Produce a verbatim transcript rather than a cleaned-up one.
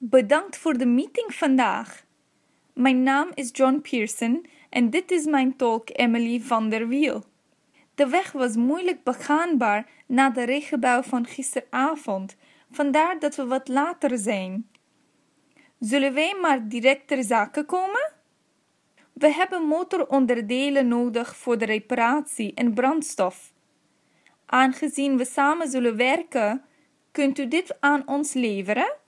Bedankt voor de meeting vandaag. Mijn naam is John Pearson en dit is mijn tolk Emily van der Wiel. De weg was moeilijk begaanbaar na de regenbui van gisteravond, vandaar dat we wat later zijn. Zullen wij maar direct ter zake komen? We hebben motoronderdelen nodig voor de reparatie en brandstof. Aangezien we samen zullen werken, kunt u dit aan ons leveren?